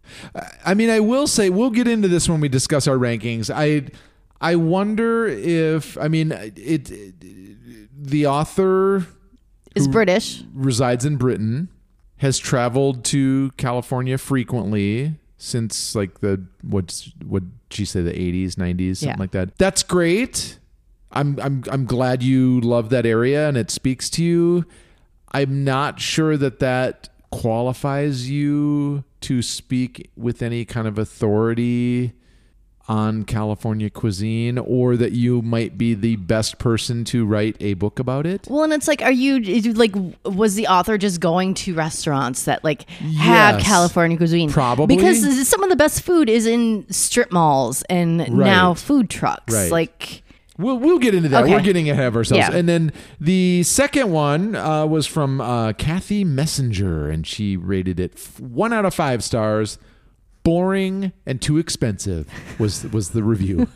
I mean, I will say, we'll get into this when we discuss our rankings. I I wonder if, I mean, it, it the author is British, resides in Britain, has traveled to California frequently since like the, what's, what'd she say, the eighties, nineties, something Yeah. like that. That's great. I'm I'm I'm glad you love that area and it speaks to you. I'm not sure that that qualifies you to speak with any kind of authority on California cuisine, or that you might be the best person to write a book about it. Well, and it's like, are you like, was the author just going to restaurants that like have Yes, California cuisine? probably. Because some of the best food is in strip malls and now food trucks. Right. Like, We'll we'll get into that. Okay. We're getting ahead of ourselves. Yeah. And then the second one uh, was from uh, Kathy Messenger, and she rated it f- one out of five stars. Boring and too expensive was was the review.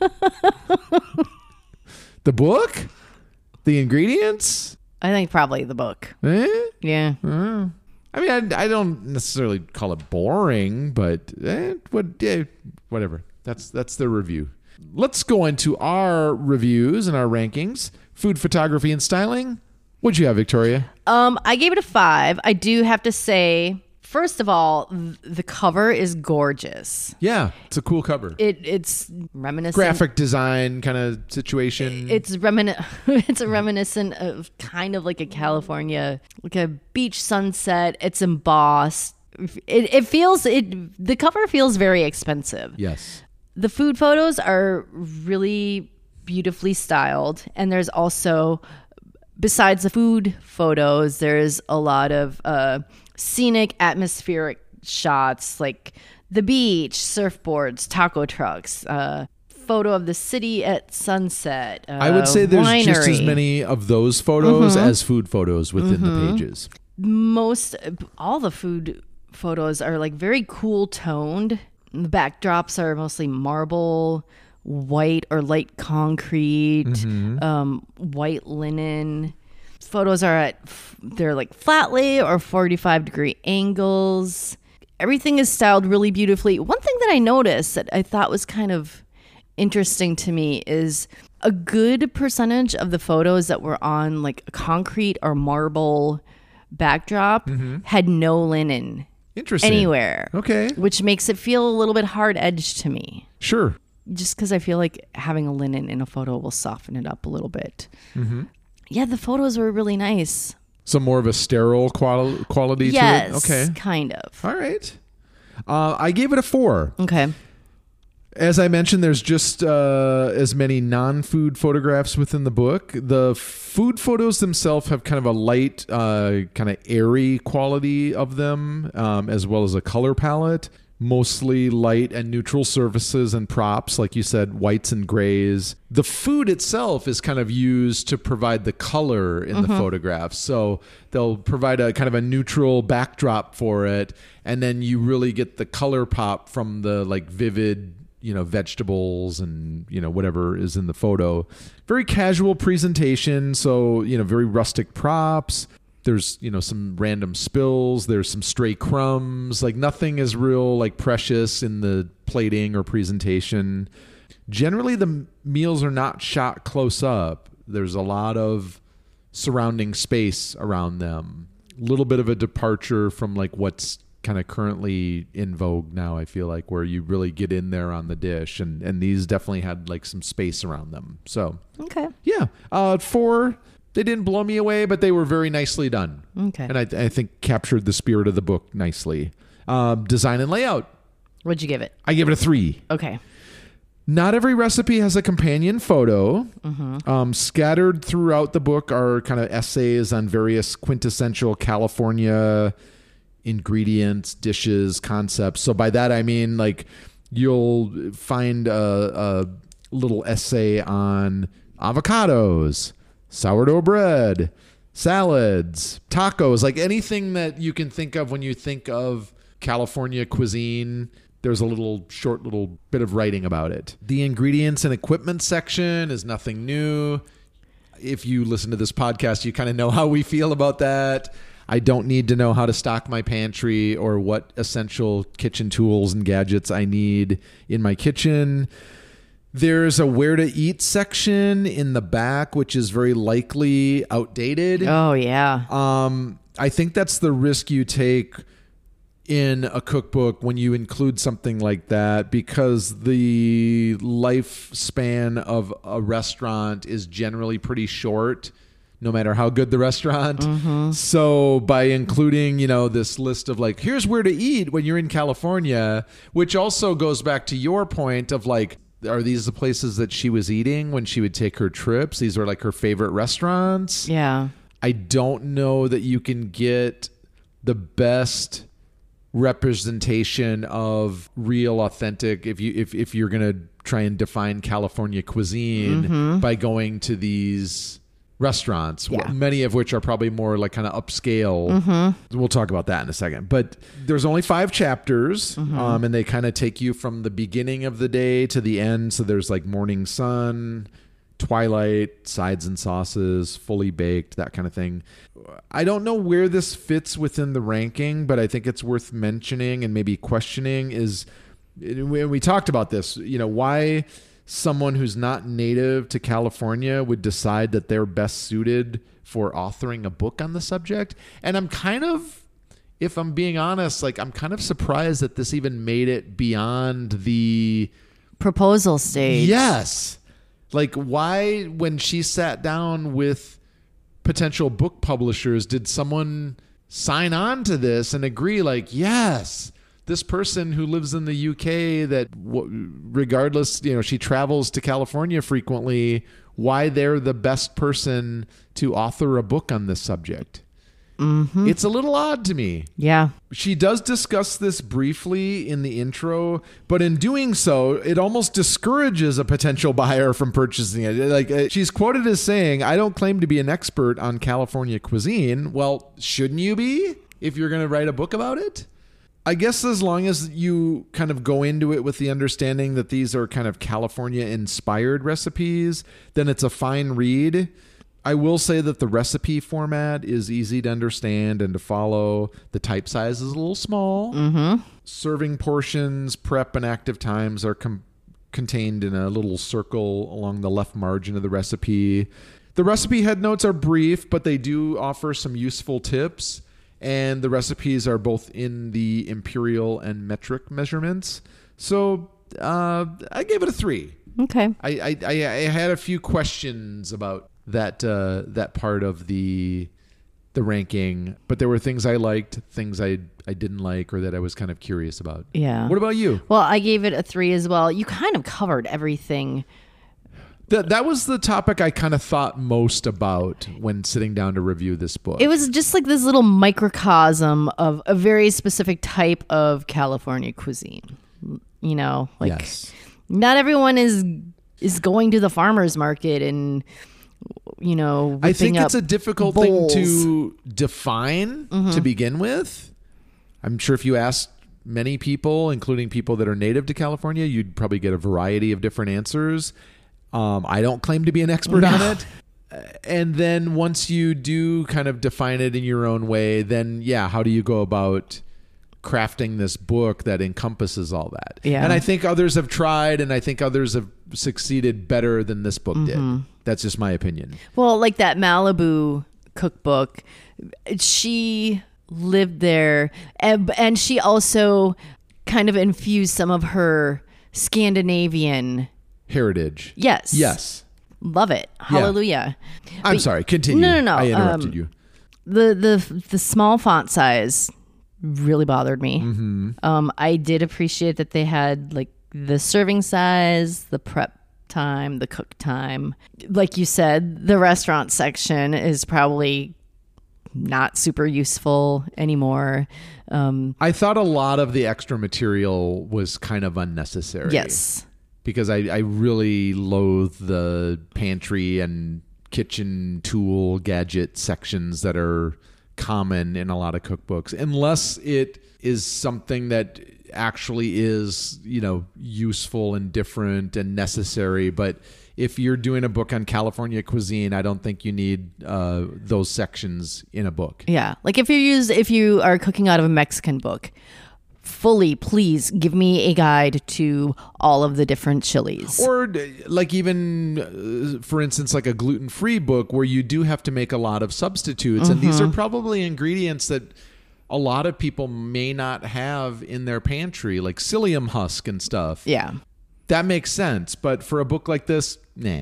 The book, the ingredients. I think probably the book. Eh? Yeah. Uh, I mean, I, I don't necessarily call it boring, but eh, what, eh, whatever. That's that's the review. Let's go into our reviews and our rankings. Food photography and styling. What'd you have, Victoria? Um, I gave it a five. I do have to say, first of all, th- the cover is gorgeous. Yeah, it's a cool cover. It it's reminiscent. Graphic desigin kind of situation. It's remin- It's a reminiscent of kind of like a California, like a beach sunset. It's embossed. It it feels it. The cover feels very expensive. Yes. The food photos are really beautifully styled, and there's also, besides the food photos, there's a lot of uh, scenic, atmospheric shots like the beach, surfboards, taco trucks, uh, photo of the city at sunset. Uh, I would say there's winery. just as many of those photos Mm-hmm. as food photos within Mm-hmm. the pages. Most all the food photos are like very cool toned. The backdrops are mostly marble, white or light concrete, mm-hmm. um, white linen. Photos are at, they're like flat lay or forty-five degree angles. Everything is styled really beautifully. One thing that I noticed that I thought was kind of interesting to me is a good percentage of the photos that were on like a concrete or marble backdrop mm-hmm. had no linen. Interesting. Anywhere. Okay. Which makes it feel a little bit hard edged to me. Sure. Just because I feel like having a linen in a photo will soften it up a little bit. Mm-hmm. Yeah, the photos were really nice. So more of a sterile quali- quality yes, to it? Okay. Kind of. All right. Uh, I gave it a four. Okay. As I mentioned, there's just uh, as many non-food photographs within the book. The food photos themselves have kind of a light, uh, kind of airy quality of them, um, as well as a color palette. Mostly light and neutral surfaces and props, like you said, whites and grays. The food itself is kind of used to provide the color in mm-hmm. the photographs. So they'll provide a kind of a neutral backdrop for it, and then you really get the color pop from the like vivid, you know, vegetables and, you know, whatever is in the photo. Very casual presentation. So, you know, very rustic props. There's, you know, some random spills. There's some stray crumbs. Like nothing is real, like precious in the plating or presentation. Generally, the meals are not shot close up. There's a lot of surrounding space around them. A little bit of a departure from like what's kind of currently in vogue now, I feel like, where you really get in there on the dish. And, and these definitely had like some space around them. So, okay. Yeah. Uh, four... They didn't blow me away, but they were very nicely done. Okay. And I, I think captured the spirit of the book nicely. Um, design and layout. What'd you give it? I give it a three. Okay. Not every recipe has a companion photo. Mm-hmm. Um, scattered throughout the book are kind of essays on various quintessential California ingredients, dishes, concepts. So by that, I mean, like, you'll find a, a little essay on avocados, sourdough bread, salads, tacos, like anything that you can think of when you think of California cuisine. There's a little short little bit of writing about it. The ingredients and equipment section is nothing new. If you listen to this podcast, you kind of know how we feel about that. I don't need to know how to stock my pantry or what essential kitchen tools and gadgets I need in my kitchen. There's a where to eat section in the back, which is very likely outdated. Oh, yeah. Um, I think that's the risk you take in a cookbook when you include something like that, because the lifespan of a restaurant is generally pretty short, no matter how good the restaurant. Mm-hmm. So by including, you know, this list of like, here's where to eat when you're in California, which also goes back to your point of like, are these the places that she was eating when she would take her trips? These were like her favorite restaurants. Yeah. I don't know that you can get the best representation of real authentic if you if, if you're going to try and define California cuisine mm-hmm. by going to these restaurants, yeah. many of which are probably more like kind of upscale. Mm-hmm. We'll talk about that in a second. But there's only five chapters, mm-hmm. um, and they kind of take you from the beginning of the day to the end. So there's like morning sun, twilight, sides and sauces, fully baked, that kind of thing. I don't know where this fits within the ranking, but I think it's worth mentioning and maybe questioning is, when we talked about this, you know, why someone who's not native to California would decide that they're best suited for authoring a book on the subject. And I'm kind of, if I'm being honest, like I'm kind of surprised that this even made it beyond the proposal stage. Yes. Like why, when she sat down with potential book publishers, did someone sign on to this and agree like, yes, this person who lives in the U K that regardless, you know, she travels to California frequently, why they're the best person to author a book on this subject. Mm-hmm. It's a little odd to me. Yeah. She does discuss this briefly in the intro, but in doing so, it almost discourages a potential buyer from purchasing it. Like she's quoted as saying, "I don't claim to be an expert on California cuisine." Well, shouldn't you be if you're going to write a book about it? I guess as long as you kind of go into it with the understanding that these are kind of California inspired recipes, then it's a fine read. I will say that the recipe format is easy to understand and to follow. The type size is a little small. Mm-hmm. Serving portions, prep, and active times are com- contained in a little circle along the left margin of the recipe. The recipe head notes are brief, but they do offer some useful tips. And the recipes are both in the imperial and metric measurements. So uh, I gave it a three. Okay. I, I, I, I had a few questions about that uh, that part of the the ranking, but there were things I liked, things I I didn't like, or that I was kind of curious about. Yeah. What about you? Well, I gave it a three as well. You kind of covered everything. That that was the topic I kind of thought most about when sitting down to review this book. It was just like this little microcosm of a very specific type of California cuisine. You know, like yes. not everyone is is going to the farmer's market and, you know, I think whipping it's up a difficult bowls. thing to define Mm-hmm. to begin with. I'm sure if you asked many people, including people that are native to California, you'd probably get a variety of different answers. Um, I don't claim to be an expert on it. And then once you do kind of define it in your own way, then yeah, how do you go about crafting this book that encompasses all that? Yeah. And I think others have tried, and I think others have succeeded better than this book Mm-hmm. did. That's just my opinion. Well, like that Malibu cookbook, she lived there, and, and she also kind of infused some of her Scandinavian. Heritage. Yes. Yes. Love it. Hallelujah. I'm But- sorry. Continue. No, no, no. I interrupted Um, you. The the the small font size really bothered me. Mm-hmm. Um, I did appreciate that they had like the serving size, the prep time, the cook time. Like you said, the restaurant section is probably not super useful anymore. Um, I thought a lot of the extra material was kind of unnecessary. yes. Because I, I really loathe the pantry and kitchen tool gadget sections that are common in a lot of cookbooks, unless it is something that actually is, you know, useful and different and necessary. But if you're doing a book on California cuisine, I don't think you need uh, those sections in a book. Yeah. Like if you use if you are cooking out of a Mexican book, fully, please give me a guide to all of the different chilies. Or like even, uh, for instance, like a gluten-free book where you do have to make a lot of substitutes. Mm-hmm. And these are probably ingredients that a lot of people may not have in their pantry, like psyllium husk and stuff. Yeah. That makes sense. But for a book like this, nah.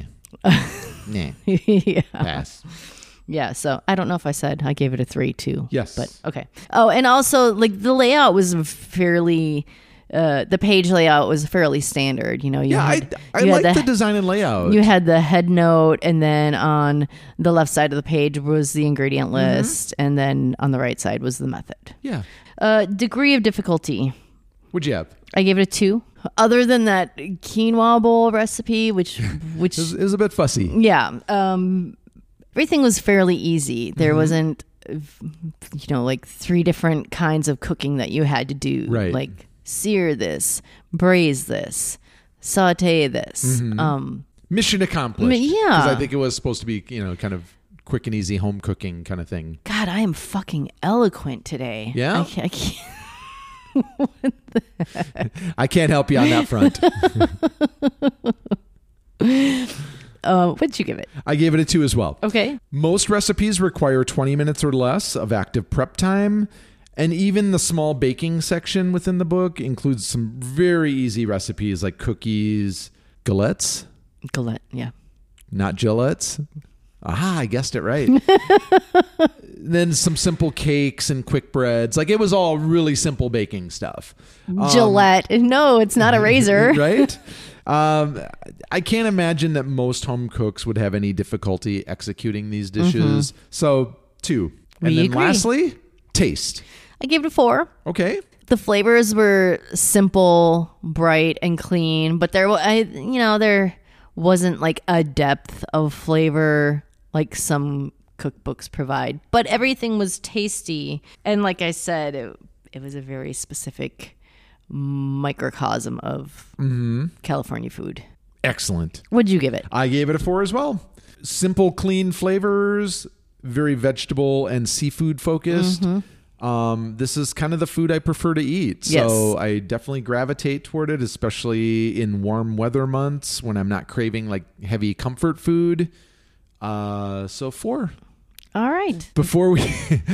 nah. Yeah. Pass. Yeah, so I don't know if I said I gave it a three too. Yes. But okay. Oh, and also like the layout was fairly uh the page layout was fairly standard, you know. You Yeah, had, I, I you like had the design and layout. You had the head note, and then on the left side of the page was the ingredient list, Mm-hmm. and then on the right side was the method. yeah. Uh degree of difficulty. What'd you have? I gave it a two. Other than that quinoa bowl recipe, which which It was, it was a bit fussy. yeah, um everything was fairly easy. There Mm-hmm. wasn't, you know, like three different kinds of cooking that you had to do. Right. Like sear this, braise this, saute this. Mm-hmm. Um, Mission accomplished. M- yeah. Because I think it was supposed to be, you know, kind of quick and easy home cooking kind of thing. God, I am fucking eloquent today. Yeah? I can't, I can't. I can't help you on that front. Uh, what'd you give it? I gave it a two as well. Okay. Most recipes require twenty minutes or less of active prep time. And even the small baking section within the book includes some very easy recipes like cookies, galettes, Galette, yeah. not gillettes. Ah, I guessed it right. Then some simple cakes and quick breads. Like it was all really simple baking stuff. Um, Gillette. No, it's not a razor. Right? Um, I can't imagine that most home cooks would have any difficulty executing these dishes. So, two. And We then agree. lastly, taste. I gave it a four. Okay. The flavors were simple, bright, and clean, but there, wa- I, you know, there wasn't like a depth of flavor like some cookbooks provide. But everything was tasty, and like I said, it, it was a very specific microcosm of California food. Excellent. What'd you give it? I gave it a four as well. Simple, clean flavors, very vegetable and seafood focused. Mm-hmm. Um, this is kind of the food I prefer to eat. So yes. I definitely gravitate toward it, especially in warm weather months when I'm not craving like heavy comfort food. Uh, so four. All right. Before we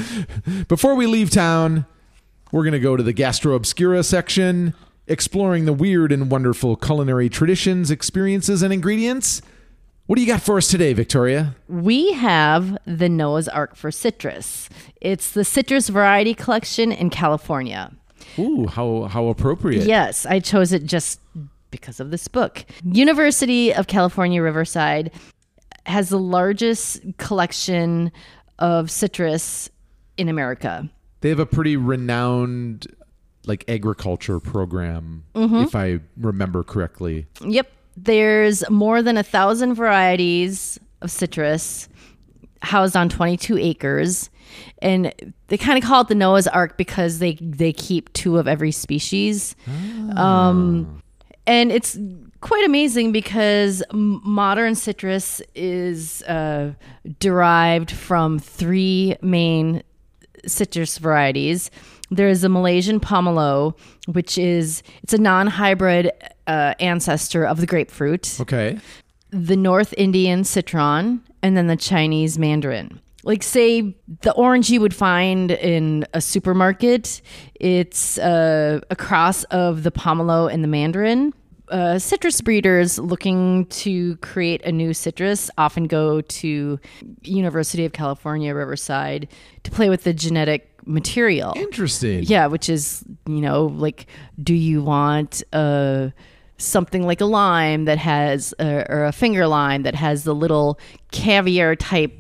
before we leave town, we're going to go to the Gastro Obscura section, exploring the weird and wonderful culinary traditions, experiences, and ingredients. What do you got for us today, Victoria? We have the Noah's Ark for citrus. It's the citrus variety collection in California. Ooh, how how appropriate. Yes, I chose it just because of this book. University of California, Riverside has the largest collection of citrus in America. They have a pretty renowned like agriculture program, mm-hmm. if I remember correctly. Yep. There's more than a thousand varieties of citrus housed on twenty-two acres. And they kind of call it the Noah's Ark because they, they keep two of every species. Oh. Um, and it's quite amazing because modern citrus is uh, derived from three main citrus varieties. There's a Malaysian pomelo, which is, it's a non-hybrid uh, ancestor of the grapefruit. Okay. The North Indian citron, and then the Chinese mandarin. Like, say, the orange you would find in a supermarket, it's uh, a cross of the pomelo and the mandarin. Uh, citrus breeders looking to create a new citrus often go to University of California, Riverside to play with the genetic material. Interesting. Yeah, which is, you know, like, do you want uh, something like a lime that has, uh, or a finger lime that has the little caviar type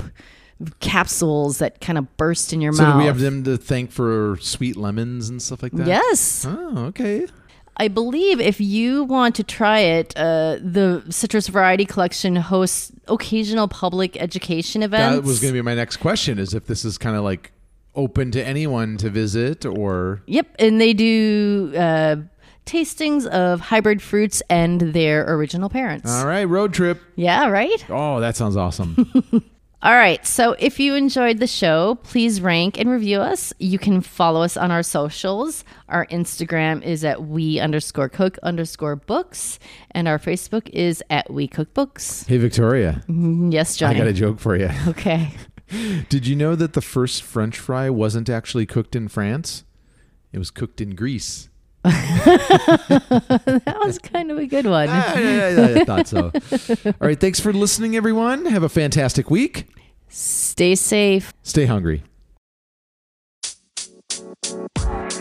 capsules that kind of burst in your so mouth? So do we have them to thank for sweet lemons and stuff like that? Yes. Oh, okay. I believe if you want to try it, uh, the Citrus Variety Collection hosts occasional public education events. That was going to be my next question, is if this is kind of like open to anyone to visit or... Yep, and they do uh, tastings of hybrid fruits and their original parents. All right, road trip. Yeah, right? Oh, that sounds awesome. All right, so if you enjoyed the show, please rank and review us. You can follow us on our socials. Our Instagram is at we underscore cook underscore books, and our Facebook is at we cook books. Hey, Victoria. Yes, Johnny. I got a joke for you. Okay. Did you know that the first French fry wasn't actually cooked in France? It was cooked in Greece. That was kind of a good one. I, I, I thought so. All right. Thanks for listening, everyone. Have a fantastic week. Stay safe. Stay hungry.